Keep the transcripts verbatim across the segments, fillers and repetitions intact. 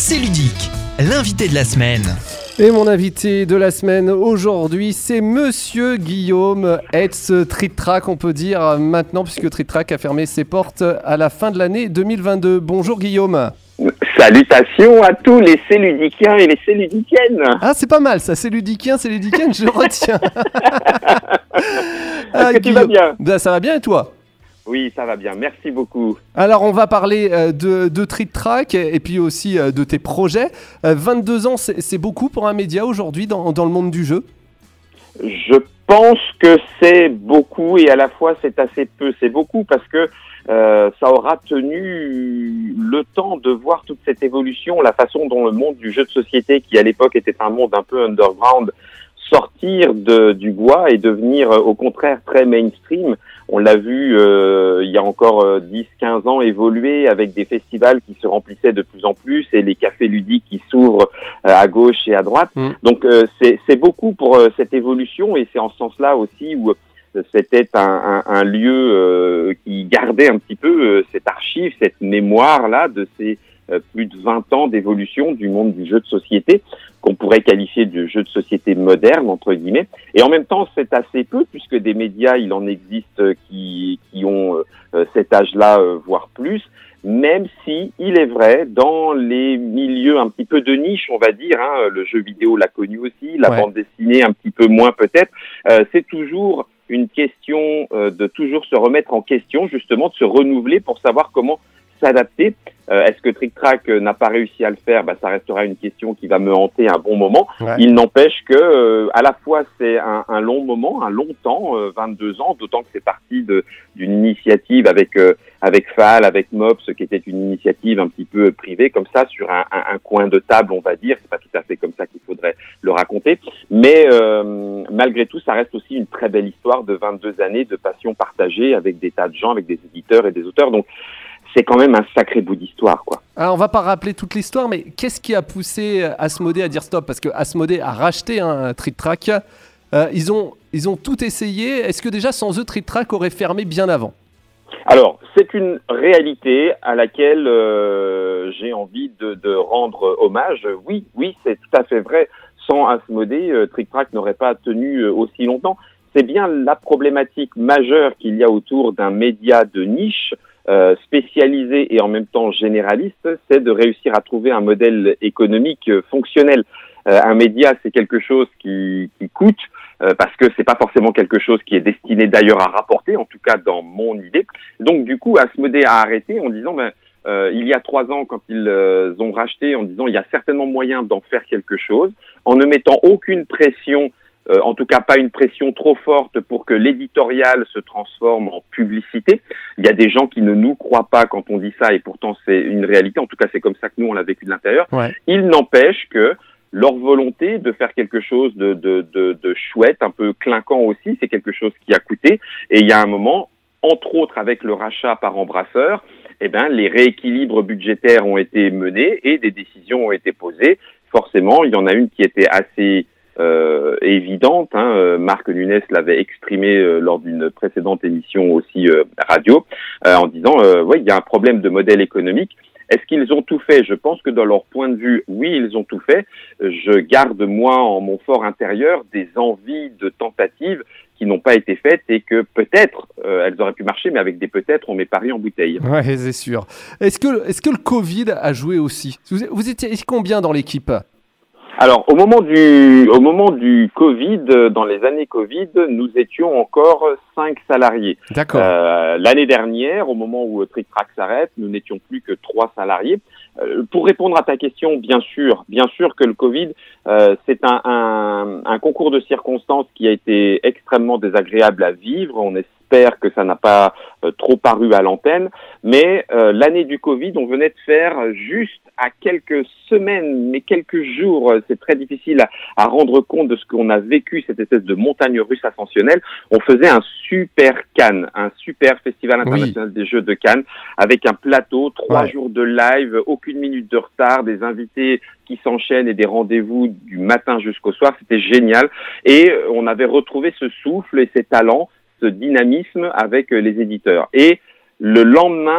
C'est ludique, l'invité de la semaine. Et mon invité de la semaine aujourd'hui, c'est Monsieur Guillaume Hetz, Treat Track, on peut dire maintenant, puisque Treat Track a fermé ses portes à la fin de l'année deux mille vingt-deux. Bonjour Guillaume. Salutations à tous les Céludiquiens et les Céludiciennes. Ah, c'est pas mal ça, Céludicien, Céludicaine, je retiens. Est-ce ah, que tu vas bien? Ben, ça va bien et toi? Oui, ça va bien, merci beaucoup. Alors, on va parler euh, de, de Treat Track et puis aussi euh, de tes projets. Euh, vingt-deux ans, c'est, c'est beaucoup pour un média aujourd'hui dans, dans le monde du jeu? Je pense que c'est beaucoup et à la fois c'est assez peu. C'est beaucoup parce que euh, ça aura tenu le temps de voir toute cette évolution, la façon dont le monde du jeu de société, qui à l'époque était un monde un peu underground, sortir de, du bois et devenir euh, au contraire très mainstream. On l'a vu euh, il y a encore euh, dix quinze ans évoluer avec des festivals qui se remplissaient de plus en plus et les cafés ludiques qui s'ouvrent euh, à gauche et à droite. Mmh. Donc euh, c'est, c'est beaucoup pour euh, cette évolution et c'est en ce sens-là aussi où euh, c'était un, un, un lieu euh, qui gardait un petit peu euh, cette archive, cette mémoire-là de ces euh, plus de vingt ans d'évolution du monde du jeu de société, qu'on pourrait qualifier de jeu de société moderne, entre guillemets. Et en même temps, c'est assez peu, puisque des médias, il en existe qui, qui ont euh, cet âge-là, euh, voire plus, même si, il est vrai, dans les milieux un petit peu de niche, on va dire, hein, le jeu vidéo l'a connu aussi, la ouais. bande dessinée un petit peu moins peut-être, euh, c'est toujours une question euh, de toujours se remettre en question, justement, de se renouveler pour savoir comment s'adapter. Euh, est-ce que Treat Track euh, n'a pas réussi à le faire? Bah, ça restera une question qui va me hanter un bon moment. Ouais. Il n'empêche que, euh, à la fois, c'est un, un long moment, un long temps, euh, vingt-deux ans, d'autant que c'est parti de, d'une initiative avec euh, avec F A L, avec Mops, qui était une initiative un petit peu privée, comme ça, sur un, un, un coin de table, on va dire. C'est pas tout à fait comme ça qu'il faudrait le raconter. Mais euh, malgré tout, ça reste aussi une très belle histoire de vingt-deux années de passion partagée avec des tas de gens, avec des éditeurs et des auteurs. Donc, c'est quand même un sacré bout d'histoire, quoi. Alors, on va pas rappeler toute l'histoire, mais qu'est-ce qui a poussé Asmodée à dire stop? Parce que Asmodée a racheté un hein, Treat Track. Euh, ils ont, ils ont tout essayé. Est-ce que déjà, sans eux, Treat Track aurait fermé bien avant? Alors, c'est une réalité à laquelle euh, j'ai envie de, de rendre hommage. Oui, oui, c'est tout à fait vrai. Sans Asmodée, euh, Treat Track n'aurait pas tenu euh, aussi longtemps. C'est bien la problématique majeure qu'il y a autour d'un média de niche, Euh, spécialisé et en même temps généraliste, c'est de réussir à trouver un modèle économique euh, fonctionnel. Euh, un média, c'est quelque chose qui, qui coûte, euh, parce que c'est pas forcément quelque chose qui est destiné d'ailleurs à rapporter, en tout cas dans mon idée. Donc du coup, Asmodée a arrêté en disant, ben, euh, il y a trois ans, quand ils euh, ont racheté, en disant, il y a certainement moyen d'en faire quelque chose, en ne mettant aucune pression. Euh, en tout cas, pas une pression trop forte pour que l'éditorial se transforme en publicité. Il y a des gens qui ne nous croient pas quand on dit ça, et pourtant c'est une réalité. En tout cas, c'est comme ça que nous, on l'a vécu de l'intérieur. Ouais. Il n'empêche que leur volonté de faire quelque chose de, de, de, de chouette, un peu clinquant aussi, c'est quelque chose qui a coûté. Et il y a un moment, entre autres avec le rachat par Embrasseur, eh ben, les rééquilibres budgétaires ont été menés et des décisions ont été posées. Forcément, il y en a une qui était assez Euh, évidente, hein, euh, Marc Nunes l'avait exprimé euh, lors d'une précédente émission aussi euh, radio, euh, en disant euh, oui, il y a un problème de modèle économique. Est-ce qu'ils ont tout fait? Je pense que dans leur point de vue, oui, ils ont tout fait. Je garde moi en mon fort intérieur des envies de tentatives qui n'ont pas été faites et que peut-être euh, elles auraient pu marcher, mais avec des peut-être on met Paris en bouteille. Ouais, c'est sûr. Est-ce que est-ce que le Covid a joué aussi? Vous, vous étiez combien dans l'équipe? Alors, au moment du, au moment du Covid, dans les années Covid, nous étions encore cinq salariés. D'accord. Euh, l'année dernière, au moment où Treat Track s'arrête, nous n'étions plus que trois salariés. Euh, pour répondre à ta question, bien sûr, bien sûr que le Covid, euh, c'est un, un, un concours de circonstances qui a été extrêmement désagréable à vivre. On espère que ça n'a pas euh, trop paru à l'antenne, mais euh, l'année du Covid, on venait de faire juste à quelques semaines, mais quelques jours, c'est très difficile à, à rendre compte de ce qu'on a vécu, cette espèce de montagne russe ascensionnelle. On faisait un super Cannes, un super festival international oui. des Jeux de Cannes, avec un plateau, trois ouais. jours de live, aucune minute de retard, des invités qui s'enchaînent et des rendez-vous du matin jusqu'au soir. C'était génial. Et on avait retrouvé ce souffle et ces talents, ce dynamisme avec les éditeurs. Et le lendemain,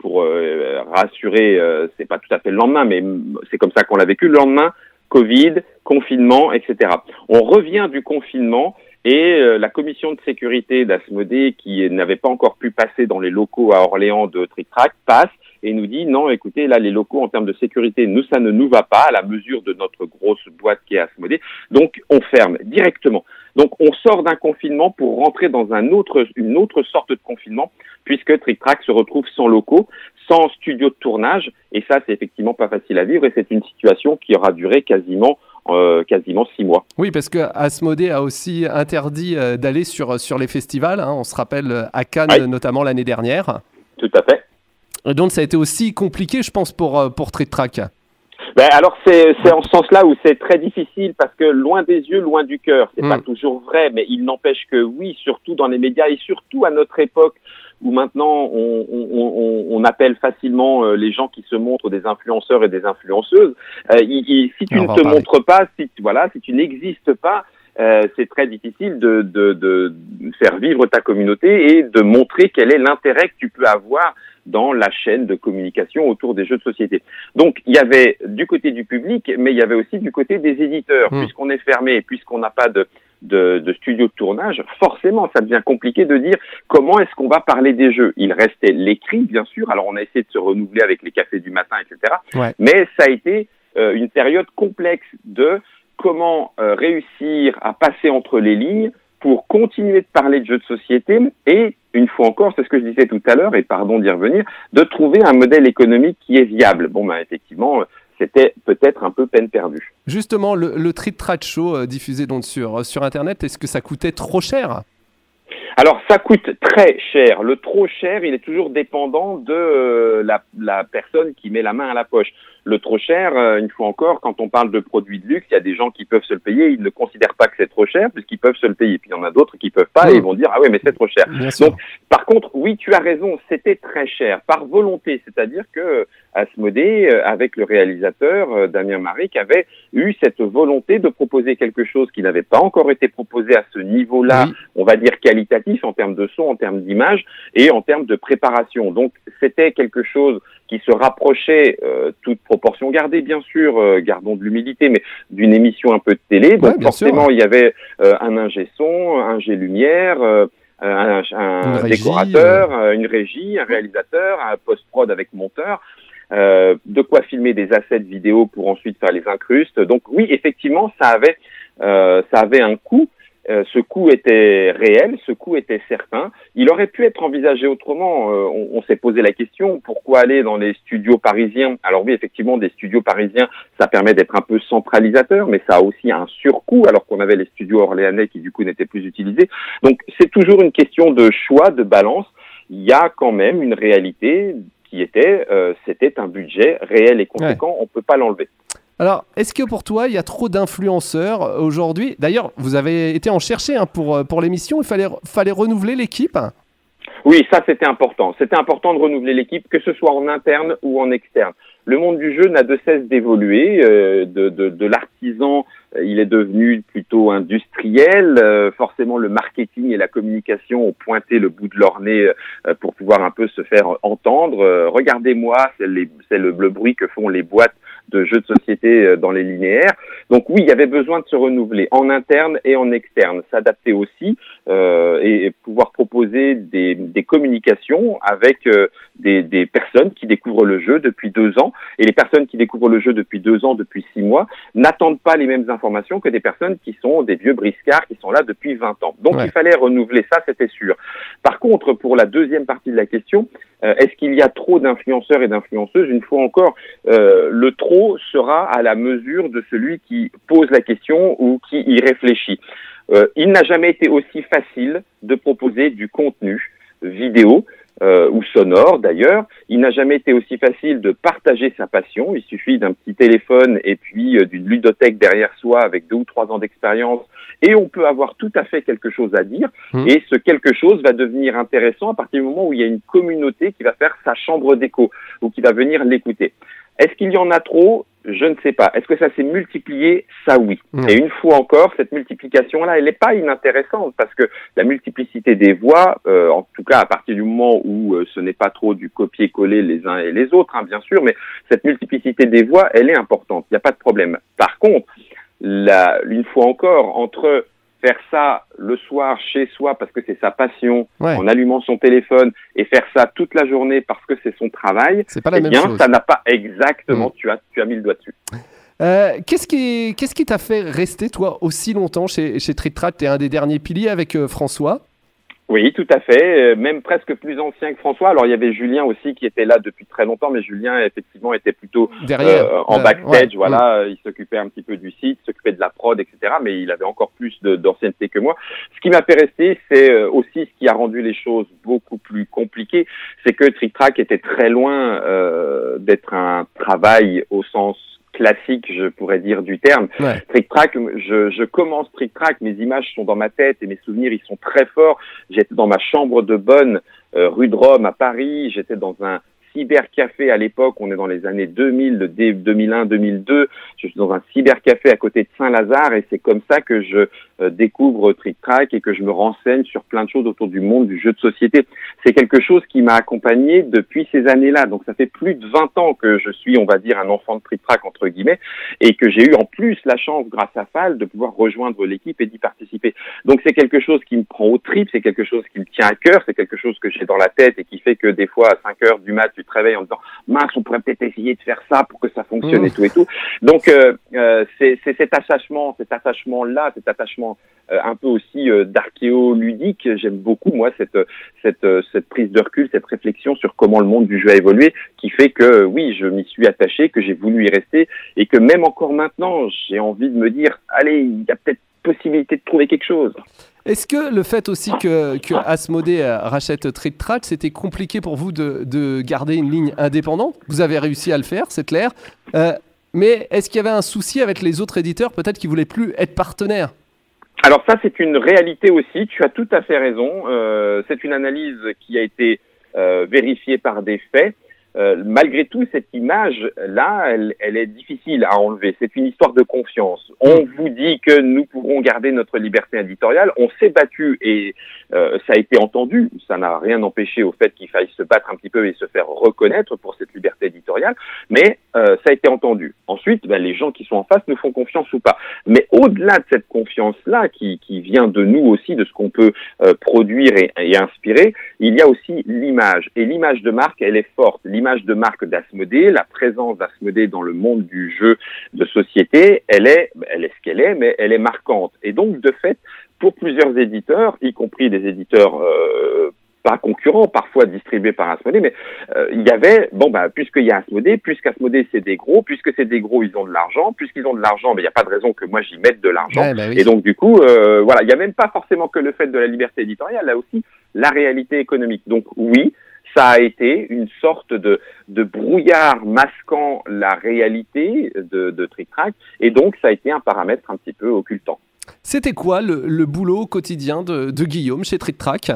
pour euh, rassurer, euh, c'est pas tout à fait le lendemain, mais c'est comme ça qu'on l'a vécu. Le lendemain, Covid, confinement, et cetera. On revient du confinement et euh, la commission de sécurité d'Asmodée, qui n'avait pas encore pu passer dans les locaux à Orléans de Trick Track, passe et nous dit non, écoutez, là les locaux en termes de sécurité, nous ça ne nous va pas à la mesure de notre grosse boîte qui est Asmodée, donc on ferme directement. Donc on sort d'un confinement pour rentrer dans un autre, une autre sorte de confinement, puisque Trick Track se retrouve sans locaux, sans studio de tournage, et ça c'est effectivement pas facile à vivre, et c'est une situation qui aura duré quasiment Euh, quasiment six mois. Oui, parce que Asmodée a aussi interdit euh, d'aller sur, sur les festivals. Hein. On se rappelle à Cannes, oui. notamment l'année dernière. Tout à fait. Et donc, ça a été aussi compliqué, je pense, pour, pour Trick Track. Ben alors, c'est, c'est en ce sens-là où c'est très difficile, parce que loin des yeux, loin du cœur. C'est mmh. pas toujours vrai, mais il n'empêche que oui, surtout dans les médias, et surtout à notre époque, où maintenant on, on, on, on appelle facilement euh, les gens qui se montrent des influenceurs et des influenceuses. Euh, il, il, si tu on ne te montres pas, si voilà, si tu n'existes pas, euh, c'est très difficile de, de, de faire vivre ta communauté et de montrer quel est l'intérêt que tu peux avoir dans la chaîne de communication autour des jeux de société. Donc, il y avait du côté du public, mais il y avait aussi du côté des éditeurs. Mmh. Puisqu'on est fermé, puisqu'on n'a pas de De, de studio de tournage, forcément, ça devient compliqué de dire comment est-ce qu'on va parler des jeux. Il restait l'écrit, bien sûr. Alors, on a essayé de se renouveler avec les cafés du matin, et cetera. Ouais. Mais ça a été euh, une période complexe de comment euh, réussir à passer entre les lignes pour continuer de parler de jeux de société et, une fois encore, c'est ce que je disais tout à l'heure, et pardon d'y revenir, de trouver un modèle économique qui est viable. Bon, ben, effectivement, c'était peut-être un peu peine perdue. Justement, le, le Trick Track Show euh, diffusé donc sur, sur Internet, est-ce que ça coûtait trop cher ? Alors, ça coûte très cher. Le trop cher, il est toujours dépendant de euh, la, la personne qui met la main à la poche. Le trop cher, euh, une fois encore, quand on parle de produits de luxe, il y a des gens qui peuvent se le payer, ils ne considèrent pas que c'est trop cher puisqu'ils peuvent se le payer. Puis il y en a d'autres qui peuvent pas mmh. et ils vont dire « Ah oui, mais c'est trop cher ». Donc, par contre, oui, tu as raison, c'était très cher, par volonté. C'est-à-dire que Asmodée, avec le réalisateur Damien Maric, avait eu cette volonté de proposer quelque chose qui n'avait pas encore été proposé à ce niveau-là, oui. on va dire qualitatif, en termes de son, en termes d'image et en termes de préparation. Donc, c'était quelque chose qui se rapprochait, euh, toute proportion gardée, bien sûr, euh, gardons de l'humilité, mais d'une émission un peu de télé. Donc, ouais, forcément, sûr. il y avait euh, un ingé son, un ingé lumière, euh, un, un décorateur, régie, euh... une régie, un réalisateur, un post-prod avec monteur. Euh, de quoi filmer des assets vidéo pour ensuite faire les incrustes. Donc oui, effectivement, ça avait, euh, ça avait un coût. Euh, ce coût était réel, ce coût était certain. Il aurait pu être envisagé autrement. Euh, on, on s'est posé la question, pourquoi aller dans les studios parisiens ? Alors oui, effectivement, des studios parisiens, ça permet d'être un peu centralisateur, mais ça a aussi un surcoût, alors qu'on avait les studios orléanais qui du coup n'étaient plus utilisés. Donc c'est toujours une question de choix, de balance. Il y a quand même une réalité qui était, euh, c'était un budget réel et conséquent, ouais. on ne peut pas l'enlever. Alors, est-ce que pour toi, il y a trop d'influenceurs aujourd'hui ? D'ailleurs, vous avez été en chercher hein, pour, pour l'émission, il fallait, fallait renouveler l'équipe ? Oui, ça c'était important. C'était important de renouveler l'équipe, que ce soit en interne ou en externe. Le monde du jeu n'a de cesse d'évoluer, euh, de, de, de l'artisan, euh, il est devenu plutôt industriel. Euh, forcément, le marketing et la communication ont pointé le bout de leur nez euh, pour pouvoir un peu se faire entendre. Euh, regardez-moi, c'est, les, c'est le, le bruit que font les boîtes de jeux de société dans les linéaires. Donc oui, il y avait besoin de se renouveler en interne et en externe, s'adapter aussi euh, et, et pouvoir proposer des, des communications avec euh, des, des personnes qui découvrent le jeu depuis deux ans. Et les personnes qui découvrent le jeu depuis deux ans, depuis six mois, n'attendent pas les mêmes informations que des personnes qui sont des vieux briscards qui sont là depuis vingt ans. Donc ouais. il fallait renouveler ça, c'était sûr. Par contre, pour la deuxième partie de la question, euh, est-ce qu'il y a trop d'influenceurs et d'influenceuses ? Une fois encore, euh, le trop sera à la mesure de celui qui pose la question ou qui y réfléchit. Euh, il n'a jamais été aussi facile de proposer du contenu vidéo euh, ou sonore d'ailleurs. Il n'a jamais été aussi facile de partager sa passion. Il suffit d'un petit téléphone et puis euh, d'une ludothèque derrière soi avec deux ou trois ans d'expérience et on peut avoir tout à fait quelque chose à dire. Mmh. Et ce quelque chose va devenir intéressant à partir du moment où il y a une communauté qui va faire sa chambre d'écho ou qui va venir l'écouter. Est-ce qu'il y en a trop ? je ne sais pas. Est-ce que ça s'est multiplié? Ça, oui. Mmh. Et une fois encore, cette multiplication-là, elle n'est pas inintéressante parce que la multiplicité des voix, euh, en tout cas à partir du moment où euh, ce n'est pas trop du copier-coller les uns et les autres, hein, bien sûr, mais cette multiplicité des voix, elle est importante. Il n'y a pas de problème. Par contre, la, une fois encore, entre faire ça le soir chez soi parce que c'est sa passion, ouais. en allumant son téléphone, et faire ça toute la journée parce que c'est son travail, c'est pas la eh même bien, chose. Ça n'a pas exactement, mmh. tu as, tu as mis le doigt dessus. Euh, qu'est-ce qui, qu'est-ce qui t'a fait rester, toi, aussi longtemps chez, chez Trick Track? T'es un des derniers piliers avec euh, François. Oui, tout à fait, euh, même presque plus ancien que François. Alors, il y avait Julien aussi qui était là depuis très longtemps, mais Julien, effectivement, était plutôt derrière, euh, en euh, backstage, ouais. voilà. Mmh. Il s'occupait un petit peu du site, s'occupait de la prod, et cetera, mais il avait encore plus de, d'ancienneté que moi. Ce qui m'a fait rester, c'est euh, aussi ce qui a rendu les choses beaucoup plus compliquées, c'est que Trick Track était très loin euh, d'être un travail au sens classique, je pourrais dire, du terme. Ouais. Trick Track, je, je commence Trick Track, mes images sont dans ma tête et mes souvenirs, ils sont très forts. J'étais dans ma chambre de bonne, euh, rue de Rome à Paris, j'étais dans un cybercafé à l'époque, on est dans les années deux mille, deux mille un, deux mille deux, je suis dans un cybercafé à côté de Saint-Lazare et c'est comme ça que je euh, découvre Trick Track et que je me renseigne sur plein de choses autour du monde du jeu de société. C'est quelque chose qui m'a accompagné depuis ces années-là, donc ça fait plus de vingt ans que je suis, on va dire, un enfant de Trick Track entre guillemets, et que j'ai eu en plus la chance, grâce à Fall, de pouvoir rejoindre l'équipe et d'y participer. Donc c'est quelque chose qui me prend au trip, c'est quelque chose qui me tient à cœur, c'est quelque chose que j'ai dans la tête et qui fait que des fois à cinq heures du mat, tu te réveilles en disant mince, on pourrait peut-être essayer de faire ça pour que ça fonctionne mmh. et tout et tout. Donc euh, euh, c'est, c'est cet attachement, cet attachement-là, cet attachement euh, un peu aussi euh, d'archéoludique. J'aime beaucoup moi cette cette cette prise de recul, cette réflexion sur comment le monde du jeu a évolué, qui fait que oui, je m'y suis attaché, que j'ai voulu y rester et que même encore maintenant, j'ai envie de me dire allez, il y a peut-être possibilité de trouver quelque chose. Est-ce que le fait aussi que, que Asmodée rachète Trick Track, c'était compliqué pour vous de, de garder une ligne indépendante? Vous avez réussi à le faire, c'est clair. Euh, mais est-ce qu'il y avait un souci avec les autres éditeurs, peut-être qu'ils ne voulaient plus être partenaires? Alors ça, c'est une réalité aussi. Tu as tout à fait raison. Euh, c'est une analyse qui a été euh, vérifiée par des faits. Euh, malgré tout, cette image-là, elle, elle est difficile à enlever. C'est une histoire de confiance. On vous dit que nous pourrons garder notre liberté éditoriale. On s'est battu et euh, ça a été entendu. Ça n'a rien empêché au fait qu'il faille se battre un petit peu et se faire reconnaître pour cette liberté éditoriale. Mais euh, ça a été entendu. Ensuite, ben, les gens qui sont en face nous font confiance ou pas. Mais au-delà de cette confiance-là, qui, qui vient de nous aussi, de ce qu'on peut euh, produire et, et inspirer, il y a aussi l'image. Et l'image de marque, elle est forte. L'image de marque d'Asmodée, la présence d'Asmodée dans le monde du jeu de société, elle est, elle est ce qu'elle est, mais elle est marquante. Et donc, de fait, pour plusieurs éditeurs, y compris des éditeurs euh, pas concurrents, parfois distribués par Asmodée, mais euh, il y avait, bon, bah, puisqu'il y a Asmodée, puisqu'Asmodée c'est des gros, puisque c'est des gros, ils ont de l'argent, puisqu'ils ont de l'argent, mais il n'y a pas de raison que moi j'y mette de l'argent. Ouais, bah oui. Et donc, du coup, euh, voilà, il n'y a même pas forcément que le fait de la liberté éditoriale, là aussi, la réalité économique. Donc, oui, ça a été une sorte de, de brouillard masquant la réalité de, de Trick Track, et donc ça a été un paramètre un petit peu occultant. C'était quoi le, le boulot quotidien de, de Guillaume chez Trick Track?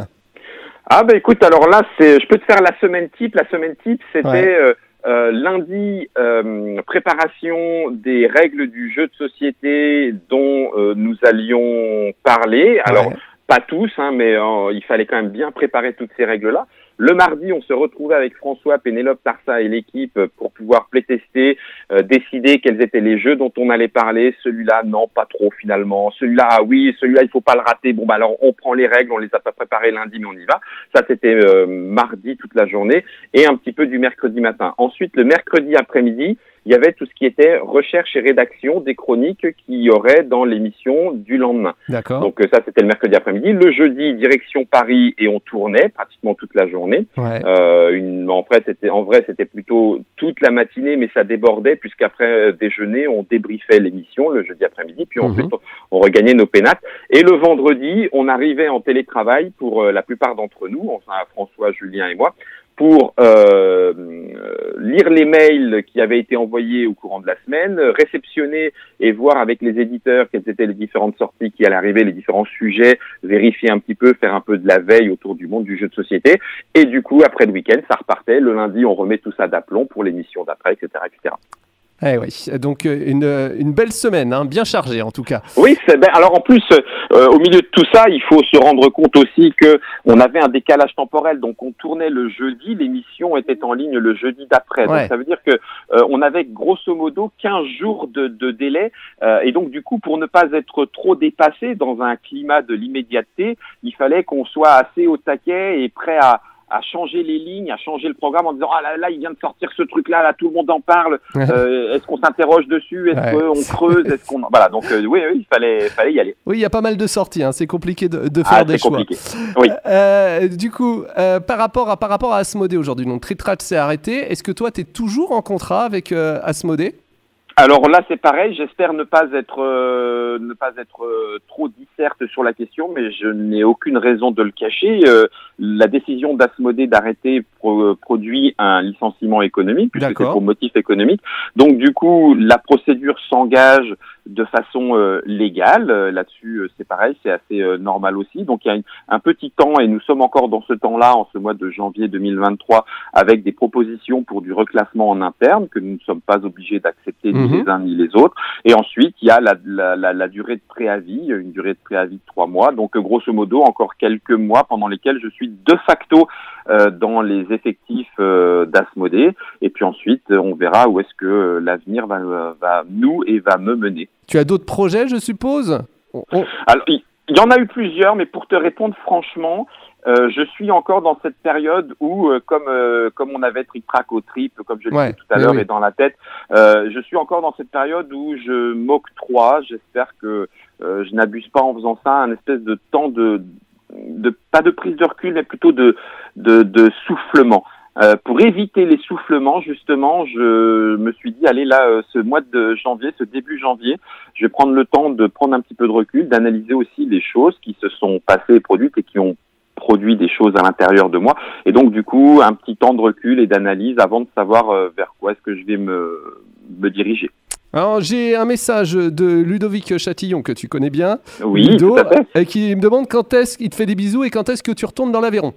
Ah bah écoute, alors là, c'est, je peux te faire la semaine type. La semaine type, c'était ouais. euh, euh, lundi, euh, préparation des règles du jeu de société dont euh, nous allions parler. Alors, ouais. pas tous, hein, mais euh, il fallait quand même bien préparer toutes ces règles-là. Le mardi, on se retrouvait avec François, Pénélope, Tarsa et l'équipe pour pouvoir playtester, euh, décider quels étaient les jeux dont on allait parler. Celui-là, non, pas trop finalement. Celui-là, ah oui, celui-là, il faut pas le rater. Bon, bah alors, on prend les règles, on les a pas préparées lundi, mais on y va. Ça, c'était euh, mardi toute la journée et un petit peu du mercredi matin. Ensuite, le mercredi après-midi, il y avait tout ce qui était recherche et rédaction des chroniques qu'il y aurait dans l'émission du lendemain. D'accord. Donc ça, c'était le mercredi après-midi. Le jeudi, direction Paris, et on tournait pratiquement toute la journée. Ouais. Euh, une, en vrai, c'était, en vrai, c'était plutôt toute la matinée, mais ça débordait puisqu'après déjeuner, on débriefait l'émission le jeudi après-midi, puis ensuite, mm-hmm. on, on regagnait nos pénates. Et le vendredi, on arrivait en télétravail pour euh, la plupart d'entre nous, enfin François, Julien et moi, pour euh, lire les mails qui avaient été envoyés au courant de la semaine, réceptionner et voir avec les éditeurs quelles étaient les différentes sorties qui allaient arriver, les différents sujets, vérifier un petit peu, faire un peu de la veille autour du monde du jeu de société. Et du coup, après le week-end, ça repartait. Le lundi, on remet tout ça d'aplomb pour l'émission d'après, et cetera, et cetera. Eh oui, donc une, une belle semaine, hein, bien chargée en tout cas. Oui, c'est ben, alors en plus, euh, au milieu de tout ça, il faut se rendre compte aussi que on avait un décalage temporel, donc on tournait le jeudi, l'émission était en ligne le jeudi d'après. Ouais. Donc ça veut dire que euh, on avait grosso modo quinze jours de, de délai, euh, et donc du coup, pour ne pas être trop dépassé dans un climat de l'immédiateté, il fallait qu'on soit assez au taquet et prêt à à changer les lignes, à changer le programme en disant « Ah là, là, il vient de sortir ce truc-là, là, tout le monde en parle, euh, est-ce qu'on s'interroge dessus, est-ce ouais. qu'on creuse, est-ce qu'on… » Voilà, donc euh, oui, oui, il fallait, fallait y aller. Oui, il y a pas mal de sorties, hein. C'est compliqué de, de faire ah, des c'est choix. Compliqué. Oui. Euh, du coup, euh, par, rapport à, par rapport à Asmodée aujourd'hui, donc Trick-Track s'est arrêté, est-ce que toi, tu es toujours en contrat avec euh, Asmodée ? Alors là, c'est pareil. J'espère ne pas être euh, ne pas être euh, trop disserte sur la question, mais je n'ai aucune raison de le cacher. Euh, la décision d'Asmodée d'arrêter pro- produit un licenciement économique, puisque D'accord. c'est pour motif économique. Donc du coup, la procédure s'engage de façon euh, légale. Euh, là-dessus, euh, c'est pareil, c'est assez euh, normal aussi. Donc il y a une, un petit temps, et nous sommes encore dans ce temps-là, en ce mois de janvier deux mille vingt-trois, avec des propositions pour du reclassement en interne que nous ne sommes pas obligés d'accepter ni les uns ni les autres. Et ensuite, il y a la, la, la, la durée de préavis, une durée de préavis de trois mois. Donc, grosso modo, encore quelques mois pendant lesquels je suis de facto euh, dans les effectifs euh, d'Asmodée. Et puis ensuite, on verra où est-ce que euh, l'avenir va, va nous et va me mener. Tu as d'autres projets, je suppose ? on... Alors, il, il y en a eu plusieurs, mais pour te répondre franchement, Euh, je suis encore dans cette période où, euh, comme euh, comme on avait Trick Track au trip, comme je le ouais, disais tout à l'heure, oui. et dans la tête, euh, je suis encore dans cette période où je m'octroie. J'espère que euh, je n'abuse pas en faisant ça, un espèce de temps de, de pas de prise de recul, mais plutôt de de, de soufflement. Euh, pour éviter les soufflements, justement, je me suis dit, allez là, euh, ce mois de janvier, ce début janvier, je vais prendre le temps de prendre un petit peu de recul, d'analyser aussi les choses qui se sont passées et produites et qui ont produit des choses à l'intérieur de moi, et donc du coup un petit temps de recul et d'analyse avant de savoir euh, vers quoi est-ce que je vais me, me diriger. Alors j'ai un message de Ludovic Chatillon que tu connais bien, oui, Ludo, tout à fait. Et qui me demande quand est-ce qu'il te fait des bisous et quand est-ce que tu retournes dans l'Aveyron.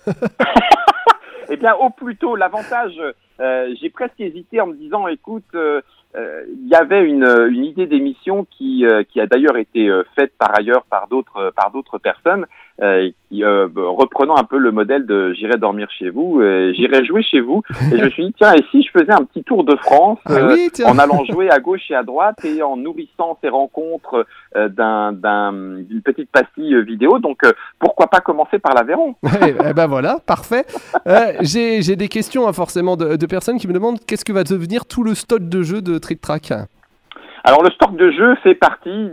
Eh bien, au plus tôt, l'avantage, euh, j'ai presque hésité en me disant, écoute, euh, euh, il y avait une, une idée d'émission qui, euh, qui a d'ailleurs été euh, faite par ailleurs par d'autres, par d'autres personnes, euh, qui, euh, reprenant un peu le modèle de j'irai dormir chez vous, euh, j'irai jouer chez vous. Et je me suis dit, tiens, et si je faisais un petit tour de France, euh, ah oui, en allant jouer à gauche et à droite et en nourrissant ces rencontres euh, d'un, d'un, d'une petite pastille vidéo. Donc, euh, pourquoi pas commencer par l'Aveyron? Eh, eh ben voilà, parfait. Euh, j'ai, j'ai des questions hein, forcément de, de personnes qui me demandent qu'est-ce que va devenir tout le stock de jeux de Trick Track. Alors le stock de jeux fait partie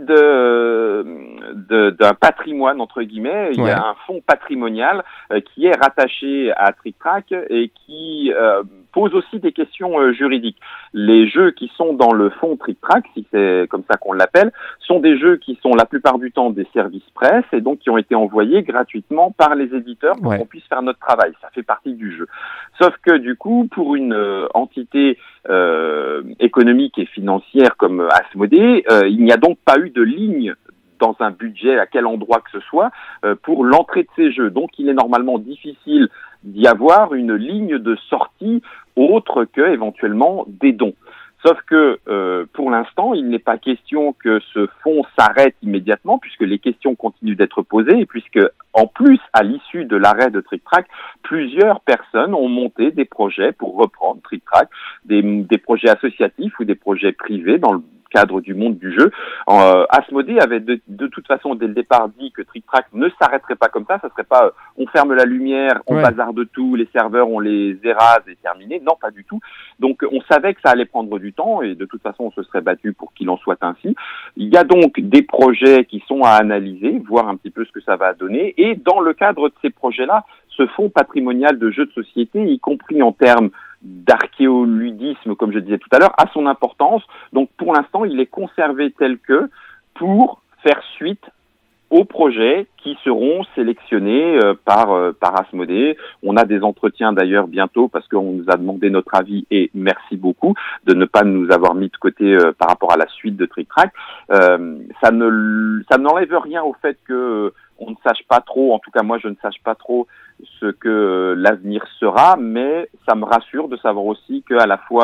de, de d'un patrimoine entre guillemets. Il ouais. y a un fonds patrimonial euh, qui est rattaché à Trick Track et qui euh, pose aussi des questions euh, juridiques. Les jeux qui sont dans le fonds Trick Track, si c'est comme ça qu'on l'appelle, sont des jeux qui sont la plupart du temps des services presse et donc qui ont été envoyés gratuitement par les éditeurs pour ouais. qu'on puisse faire notre travail. Ça fait partie du jeu. Sauf que du coup, pour une euh, entité euh, économique et financière comme Asmodée, euh, il n'y a donc pas eu de ligne dans un budget à quel endroit que ce soit euh, pour l'entrée de ces jeux. Donc il est normalement difficile d'y avoir une ligne de sortie autre que éventuellement des dons. Sauf que euh, pour l'instant, il n'est pas question que ce fonds s'arrête immédiatement puisque les questions continuent d'être posées et puisque en plus, à l'issue de l'arrêt de Trick Track, plusieurs personnes ont monté des projets pour reprendre Trick Track, des, des projets associatifs ou des projets privés dans le cadre du monde du jeu. Euh, Asmodée avait de, de toute façon dès le départ dit que Trick Track ne s'arrêterait pas comme ça, ça serait pas euh, on ferme la lumière, on ouais. bazarde tout, les serveurs on les érase et terminé. Non, pas du tout. Donc on savait que ça allait prendre du temps et de toute façon on se serait battu pour qu'il en soit ainsi. Il y a donc des projets qui sont à analyser, voir un petit peu ce que ça va donner et dans le cadre de ces projets-là, ce fonds patrimonial de jeux de société, y compris en termes d'archéoludisme, comme je disais tout à l'heure, a son importance. Donc, pour l'instant, il est conservé tel que pour faire suite aux projets qui seront sélectionnés euh, par euh, par Asmodée. On a des entretiens d'ailleurs bientôt parce qu'on nous a demandé notre avis et merci beaucoup de ne pas nous avoir mis de côté euh, par rapport à la suite de Trick Track. Euh, ça ne ça n'enlève rien au fait que euh, on ne sache pas trop, en tout cas moi je ne sache pas trop ce que euh, l'avenir sera, mais ça me rassure de savoir aussi qu'à la fois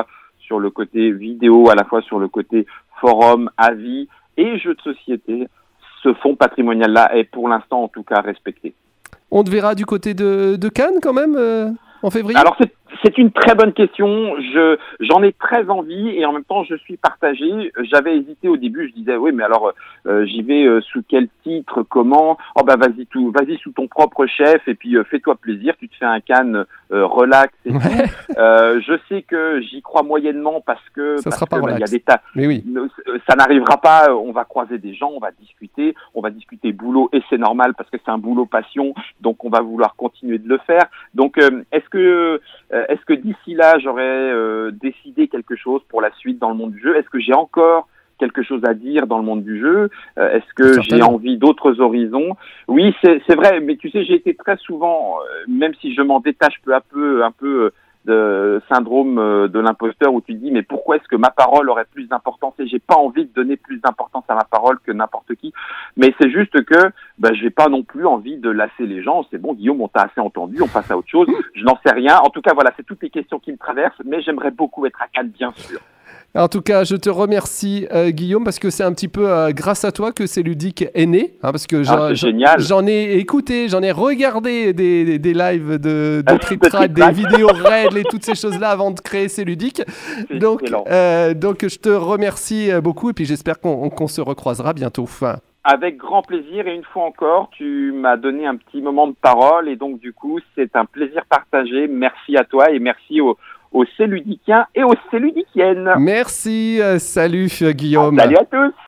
sur le côté vidéo, à la fois sur le côté forum, avis et jeux de société, ce fonds patrimonial-là est pour l'instant en tout cas respecté. On te verra du côté de, de Cannes quand même euh, en février? Alors c'est, c'est une très bonne question, je, j'en ai très envie et en même temps je suis partagé. J'avais hésité au début, je disais oui mais alors euh, j'y vais euh, sous quel titre, comment? Oh bah vas-y tout, vas-y sous ton propre chef et puis euh, fais-toi plaisir, tu te fais un Cannes euh, relax et ouais. tout. Euh, je sais que j'y crois moyennement parce que ça parce sera que, pas bah, relax. y a des tas, mais oui. ça n'arrivera pas. On va croiser des gens, on va discuter, on va discuter boulot et c'est normal parce que c'est un boulot passion, donc on va vouloir continuer de le faire. Donc euh, est-ce que euh, est-ce que d'ici là j'aurais euh, décidé quelque chose pour la suite dans le monde du jeu? Est-ce que j'ai encore quelque chose à dire dans le monde du jeu? euh, Est-ce que Certainement. j'ai envie d'autres horizons? Oui, c'est, c'est vrai, mais tu sais, j'ai été très souvent, euh, même si je m'en détache peu à peu, un peu de syndrome de l'imposteur où tu te dis mais pourquoi est-ce que ma parole aurait plus d'importance? Et j'ai pas envie de donner plus d'importance à ma parole que n'importe qui, mais c'est juste que ben j'ai pas non plus envie de lasser les gens. C'est bon Guillaume, on t'a assez entendu, on passe à autre chose. Je n'en sais rien. En tout cas voilà, c'est toutes les questions qui me traversent, mais j'aimerais beaucoup être à Cannes, bien sûr. En tout cas, je te remercie euh, Guillaume parce que c'est un petit peu euh, grâce à toi que C'est Ludique est né, hein, parce que j'en, ah, c'est génial. j'en ai écouté, j'en ai regardé des, des, des lives de, de Ah, Trick de Track, Trick des Track. vidéos règles et toutes ces choses-là avant de créer C'est Ludique. C'est Donc, excellent. euh, donc, je te remercie beaucoup et puis j'espère qu'on, qu'on se recroisera bientôt. Enfin, avec grand plaisir et une fois encore, tu m'as donné un petit moment de parole et donc du coup, c'est un plaisir partagé. Merci à toi et merci aux aux Céludiquiens et aux Céludiquiennes. merci, euh, salut euh, Guillaume. Salut à tous.